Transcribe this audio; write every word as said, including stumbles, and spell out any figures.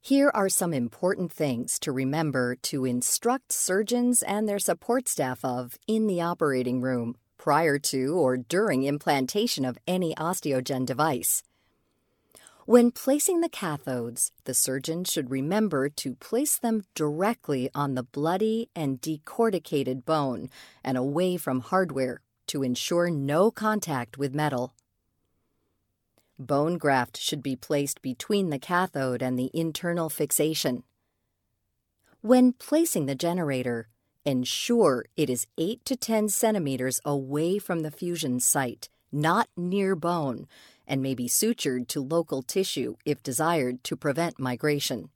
Here are some important things to remember to instruct surgeons and their support staff of in the operating room prior to or during implantation of any osteogen device. When placing the cathodes, the surgeon should remember to place them directly on the bloody and decorticated bone and away from hardware to ensure no contact with metal. Bone graft should be placed between the cathode and the internal fixation. When placing the generator, ensure it is eight to ten centimeters away from the fusion site, not near bone, and may be sutured to local tissue if desired to prevent migration.